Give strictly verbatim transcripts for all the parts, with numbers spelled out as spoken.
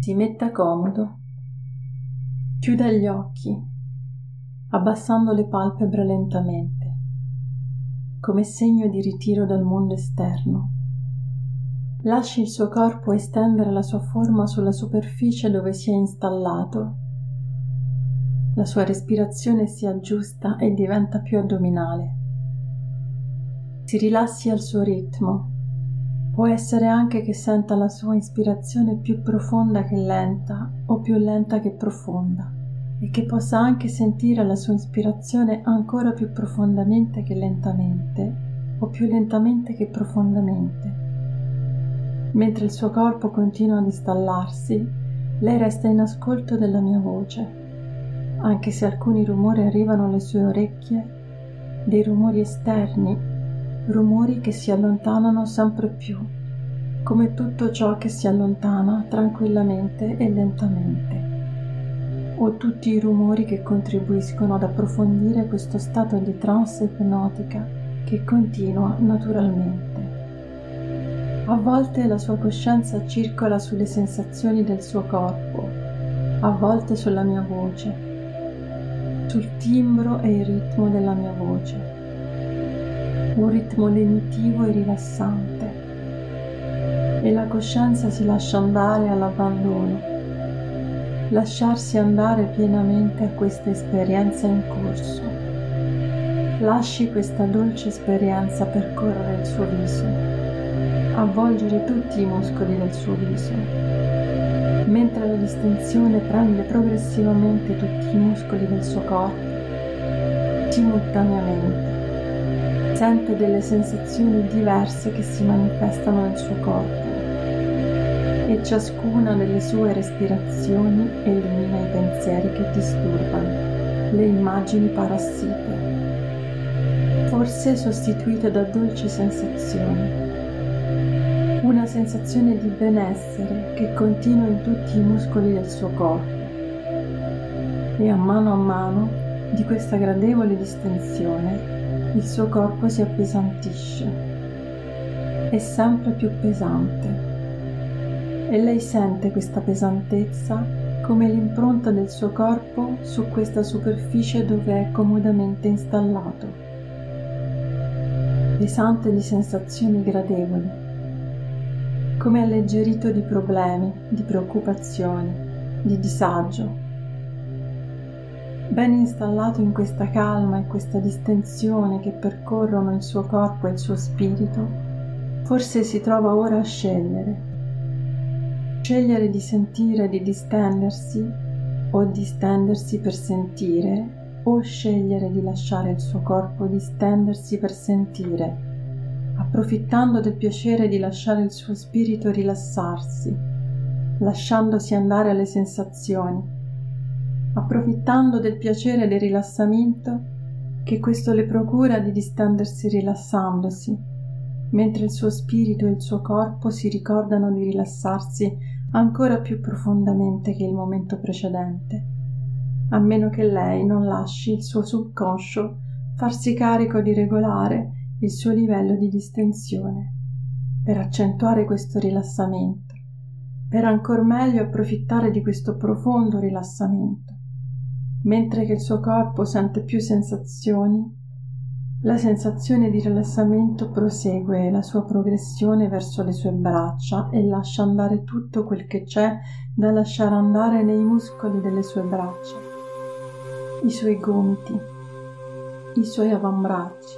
Si metta comodo, chiuda gli occhi, abbassando le palpebre lentamente, come segno di ritiro dal mondo esterno. Lasci il suo corpo estendere la sua forma sulla superficie dove si è installato. La sua respirazione si aggiusta e diventa più addominale. Si rilassi al suo ritmo. Può essere anche che senta la sua ispirazione più profonda che lenta o più lenta che profonda e che possa anche sentire la sua ispirazione ancora più profondamente che lentamente o più lentamente che profondamente. Mentre il suo corpo continua ad installarsi, lei resta in ascolto della mia voce, anche se alcuni rumori arrivano alle sue orecchie, dei rumori esterni, rumori che si allontanano sempre più, come tutto ciò che si allontana tranquillamente e lentamente, o tutti i rumori che contribuiscono ad approfondire questo stato di trance ipnotica che continua naturalmente. A volte la sua coscienza circola sulle sensazioni del suo corpo, a volte sulla mia voce, sul timbro e il ritmo della mia voce. Un ritmo lenitivo e rilassante, e la coscienza si lascia andare all'abbandono, lasciarsi andare pienamente a questa esperienza in corso. Lasci questa dolce esperienza percorrere il suo viso, avvolgere tutti i muscoli del suo viso, mentre la distensione prende progressivamente tutti i muscoli del suo corpo, simultaneamente. Sente delle sensazioni diverse che si manifestano nel suo corpo e ciascuna delle sue respirazioni elimina i pensieri che disturbano, le immagini parassite, forse sostituite da dolci sensazioni. Una sensazione di benessere che continua in tutti i muscoli del suo corpo e a mano a mano di questa gradevole distensione il suo corpo si appesantisce, è sempre più pesante e lei sente questa pesantezza come l'impronta del suo corpo su questa superficie dove è comodamente installato, pesante di sensazioni gradevoli, come alleggerito di problemi, di preoccupazioni, di disagio. Ben installato in questa calma e questa distensione che percorrono il suo corpo e il suo spirito, forse si trova ora a scegliere. Scegliere di sentire di distendersi o distendersi per sentire, o scegliere di lasciare il suo corpo distendersi per sentire, approfittando del piacere di lasciare il suo spirito rilassarsi, lasciandosi andare alle sensazioni, approfittando del piacere del rilassamento che questo le procura di distendersi rilassandosi, mentre il suo spirito e il suo corpo si ricordano di rilassarsi ancora più profondamente che il momento precedente, a meno che lei non lasci il suo subconscio farsi carico di regolare il suo livello di distensione, per accentuare questo rilassamento, per ancor meglio approfittare di questo profondo rilassamento. Mentre che il suo corpo sente più sensazioni, la sensazione di rilassamento prosegue la sua progressione verso le sue braccia e lascia andare tutto quel che c'è da lasciare andare nei muscoli delle sue braccia, i suoi gomiti, i suoi avambracci,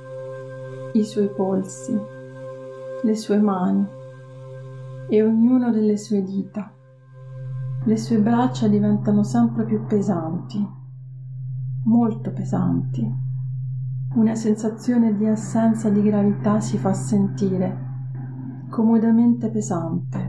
i suoi polsi, le sue mani e ognuno delle sue dita. Le sue braccia diventano sempre più pesanti, molto pesanti. Una sensazione di assenza di gravità si fa sentire, comodamente pesante.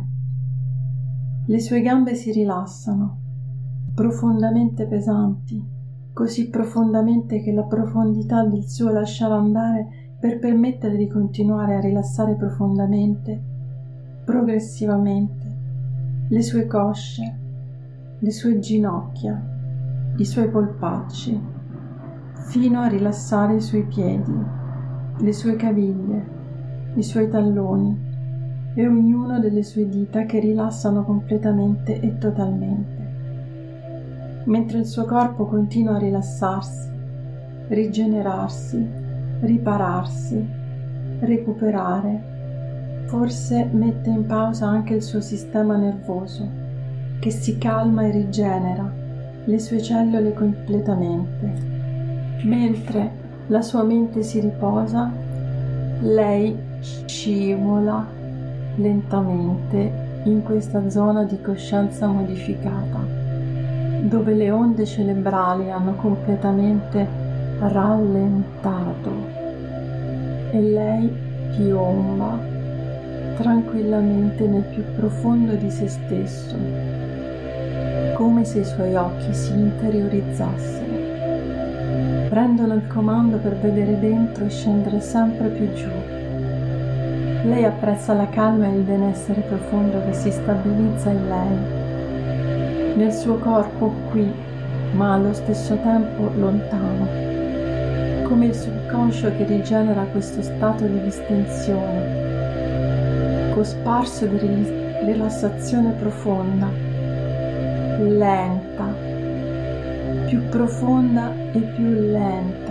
Le sue gambe si rilassano, profondamente pesanti, così profondamente che la profondità del suo lasciare andare per permettere di continuare a rilassare profondamente, progressivamente, le sue cosce, le sue ginocchia, i suoi polpacci, fino a rilassare i suoi piedi, le sue caviglie, i suoi talloni, e ognuno delle sue dita che rilassano completamente e totalmente, mentre il suo corpo continua a rilassarsi, rigenerarsi, ripararsi, recuperare. Forse mette in pausa anche il suo sistema nervoso, che si calma e rigenera le sue cellule completamente. Mentre la sua mente si riposa, lei scivola lentamente in questa zona di coscienza modificata, dove le onde cerebrali hanno completamente rallentato e lei piomba tranquillamente nel più profondo di se stesso, come se i suoi occhi si interiorizzassero, prendono il comando per vedere dentro e scendere sempre più giù. Lei apprezza la calma e il benessere profondo che si stabilizza in lei, nel suo corpo qui, ma allo stesso tempo lontano, come il subconscio che rigenera questo stato di distensione, cosparso di rilassazione profonda, lenta, più profonda e più lenta.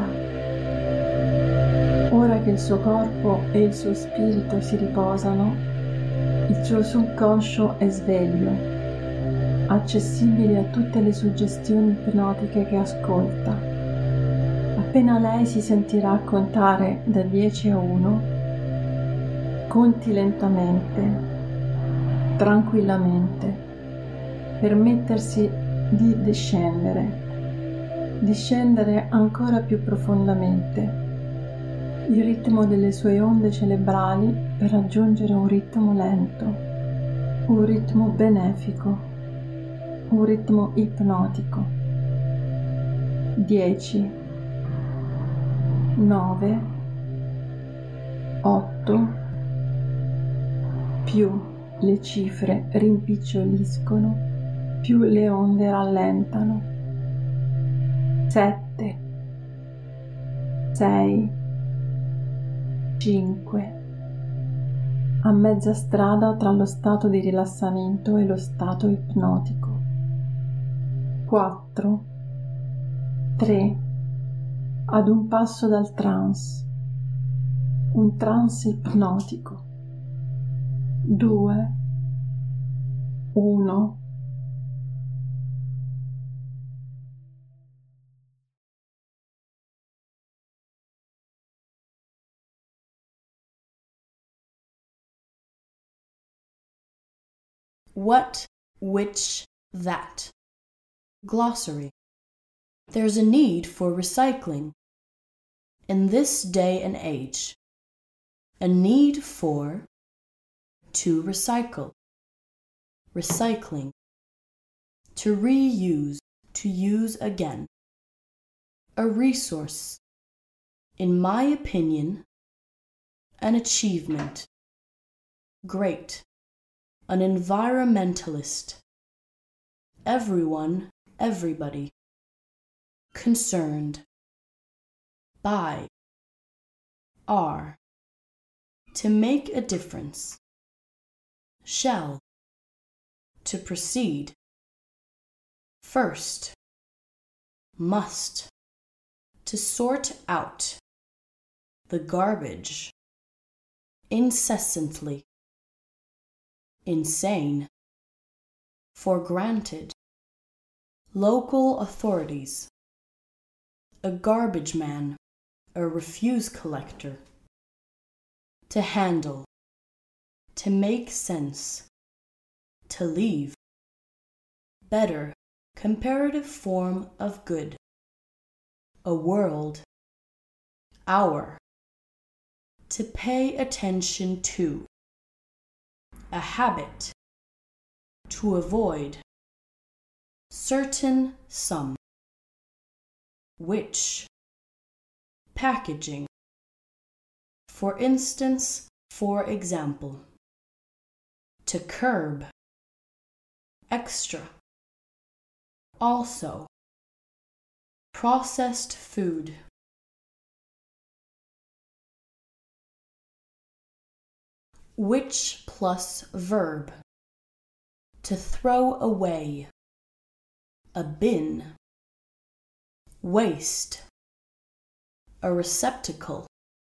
Ora che il suo corpo e il suo spirito si riposano, il suo subconscio è sveglio, accessibile a tutte le suggestioni ipnotiche che ascolta. Appena lei si sentirà contare da dieci a uno, conti lentamente, tranquillamente, per mettersi di discendere, discendere ancora più profondamente il ritmo delle sue onde cerebrali per raggiungere un ritmo lento, un ritmo benefico, un ritmo ipnotico. dieci, nove, otto, più le cifre rimpiccioliscono, più le onde rallentano. sette, sei, cinque. A mezza strada tra lo stato di rilassamento e lo stato ipnotico. quattro, tre. Ad un passo dal trance, un trance ipnotico. due, uno. What, which, that. Glossary. There's a need for recycling in this day and age. A need for to recycle. Recycling. To reuse, to use again. A resource. In my opinion, an achievement. Great. An environmentalist. Everyone, everybody. Concerned. By. Are. To make a difference. Shall. To proceed. First. Must. To sort out. The garbage. Incessantly. Insane. For granted. Local authorities. A garbage man. A refuse collector. To handle. To make sense. To leave. Better. Comparative form of good. A world. Hour. To pay attention to. A habit. To avoid. Certain some. Which. Packaging. For instance, for example. To curb. Extra. Also. Processed food. Which plus verb. To throw away. A bin. Waste. A receptacle.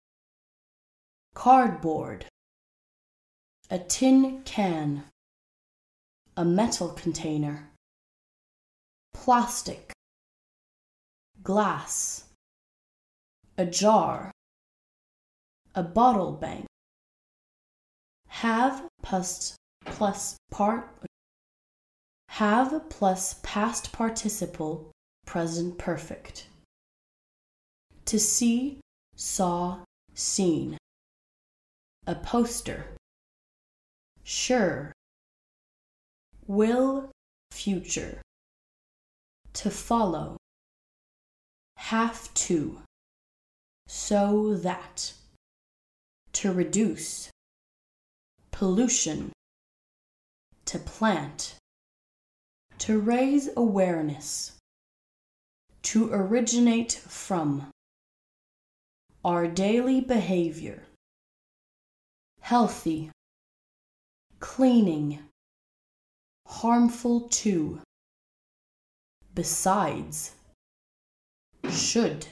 Cardboard. A tin can. A metal container. Plastic. Glass. A jar. A bottle bank. Have plus plus part have plus past participle present perfect. To see, saw, seen. A poster. Sure. Will, future. To follow. Have to. So that. To reduce. Pollution. To plant. To raise awareness. To originate from. Our daily behavior. Healthy. Cleaning. Harmful to. Besides. Should.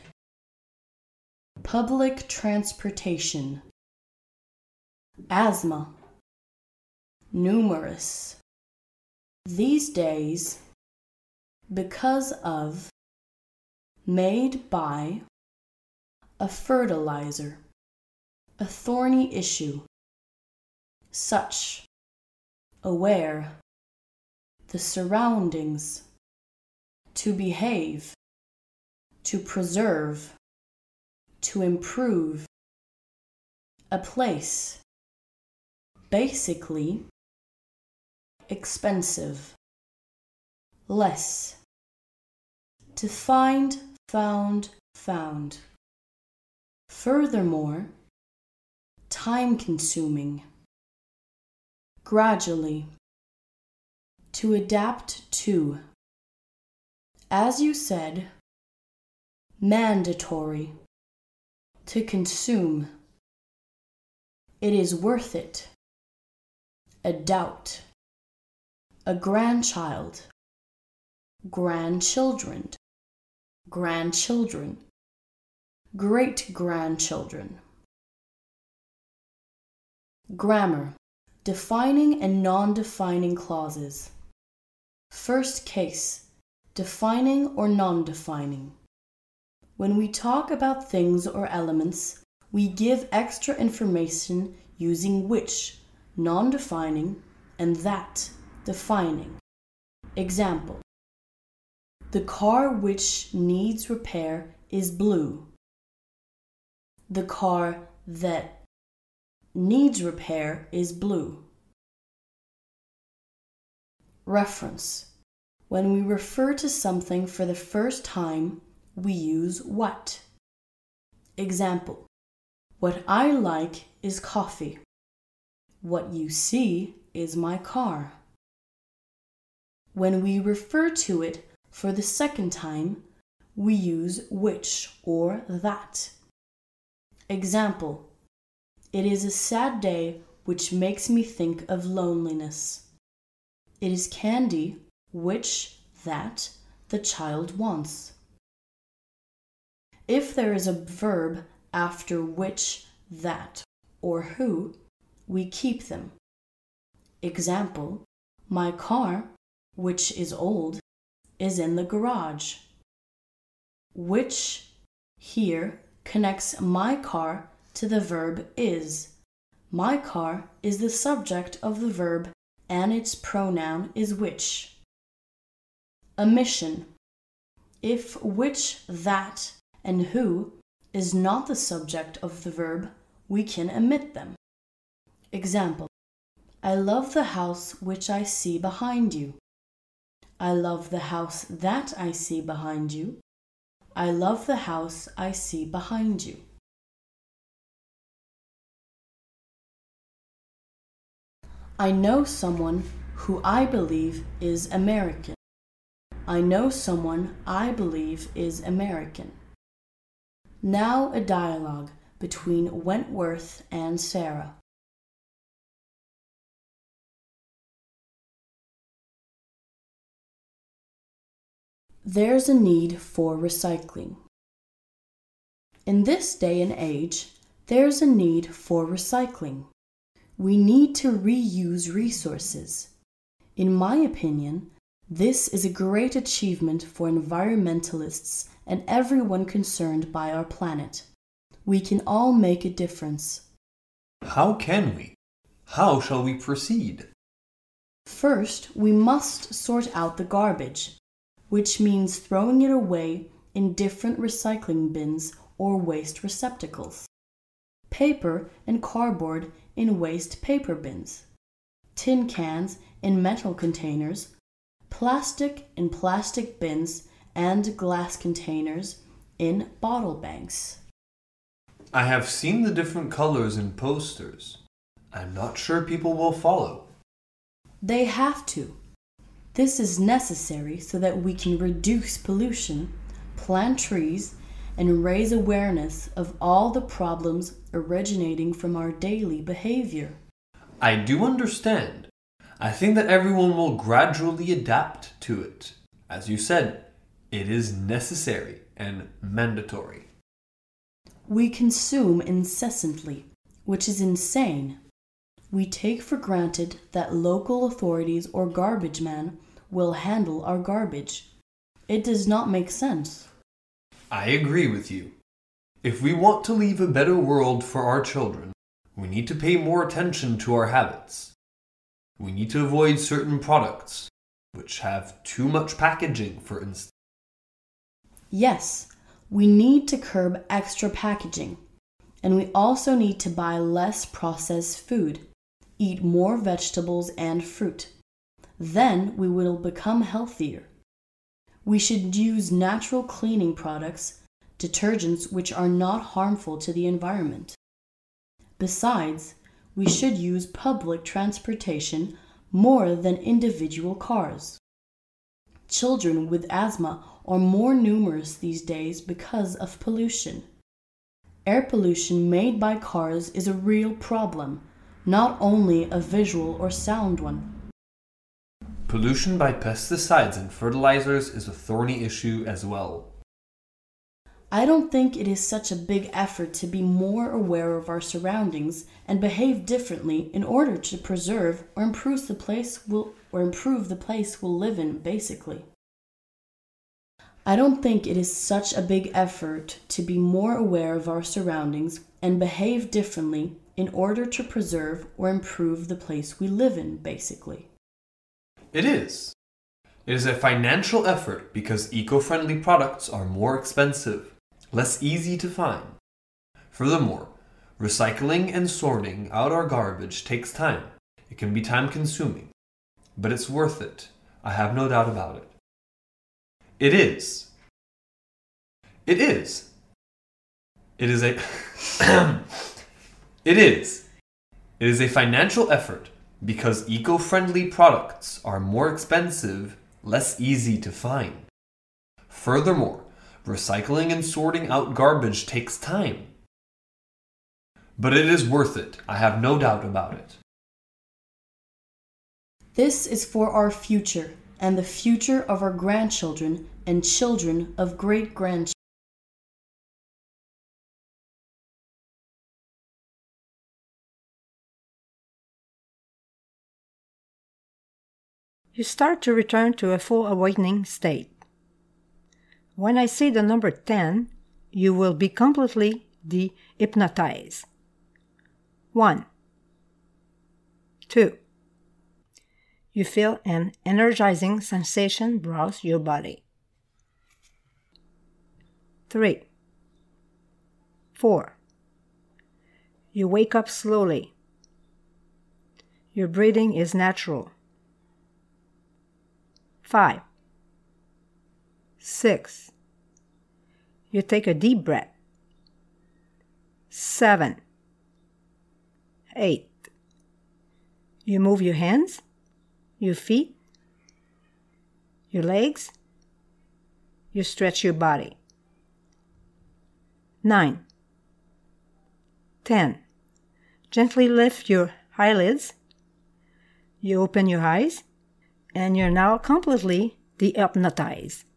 Public transportation. Asthma. Numerous. These days. Because of. Made by. A fertilizer. A thorny issue. Such. Aware. The surroundings. To behave. To preserve. To improve. A place. Basically. Expensive. Less. To find, found, found. Furthermore. Time-consuming. Gradually. To adapt to. As you said. Mandatory. To consume. It is worth it. A doubt. A grandchild. Grandchildren. Grandchildren. Great-grandchildren. Grammar. Defining and non-defining clauses. First case. Defining or non-defining. When we talk about things or elements, we give extra information using which, non-defining, and that, defining. Example. The car which needs repair is blue. The car that needs repair is blue. Reference. When we refer to something for the first time, we use what. Example. What I like is coffee. What you see is my car. When we refer to it for the second time, we use which or that. Example. It is a sad day which makes me think of loneliness. It is candy which, that, the child wants. If there is a verb after which, that, or who, we keep them. Example. My car, which is old, is in the garage. Which, here, connects my car to the verb is. My car is the subject of the verb and its pronoun is which. Omission. If which, that, and who is not the subject of the verb, we can omit them. Example. I love the house which I see behind you. I love the house that I see behind you. I love the house I see behind you. I know someone who I believe is American. I know someone I believe is American. Now a dialogue between Wentworth and Sarah. There's a need for recycling. In this day and age, there's a need for recycling. We need to reuse resources. In my opinion, this is a great achievement for environmentalists and everyone concerned by our planet. We can all make a difference. How can we? How shall we proceed? First, we must sort out the garbage, which means throwing it away in different recycling bins or waste receptacles. Paper and cardboard in waste paper bins. Tin cans in metal containers. Plastic in plastic bins and glass containers in bottle banks. I have seen the different colors in posters. I'm not sure people will follow. They have to. This is necessary so that we can reduce pollution, plant trees, and raise awareness of all the problems originating from our daily behavior. I do understand. I think that everyone will gradually adapt to it. As you said, it is necessary and mandatory. We consume incessantly, which is insane. We take for granted that local authorities or garbage man will handle our garbage. It does not make sense. I agree with you. If we want to leave a better world for our children, we need to pay more attention to our habits. We need to avoid certain products, which have too much packaging, for instance. Yes, we need to curb extra packaging, and we also need to buy less processed food, eat more vegetables and fruit. Then we will become healthier. We should use natural cleaning products, detergents which are not harmful to the environment. Besides, we should use public transportation more than individual cars. Children with asthma are more numerous these days because of pollution. Air pollution made by cars is a real problem, not only a visual or sound one. Pollution by pesticides and fertilizers is a thorny issue as well. I don't think it is such a big effort to be more aware of our surroundings and behave differently in order to preserve or improve the place we'll, or improve the place we'll live in, basically. I don't think it is such a big effort to be more aware of our surroundings and behave differently in order to preserve or improve the place we live in, basically. It is. It is a financial effort because eco-friendly products are more expensive, less easy to find. Furthermore, recycling and sorting out our garbage takes time. It can be time-consuming, but it's worth it. I have no doubt about it. It is. It is. It is a... it is. It is a financial effort because eco-friendly products are more expensive, less easy to find. Furthermore, recycling and sorting out garbage takes time. But it is worth it. I have no doubt about it. This is for our future and the future of our grandchildren and children of great-grandchildren. You start to return to a full awakening state. When I say the number ten, you will be completely de-hypnotized. One. Two. You feel an energizing sensation browse your body. Three. Four. You wake up slowly. Your breathing is natural. Five. Six. You take a deep breath. Seven. Eight. You move your hands, your feet, your legs. You stretch your body. Nine. Ten. Gently lift your eyelids. You open your eyes, and you're now completely de-hypnotized.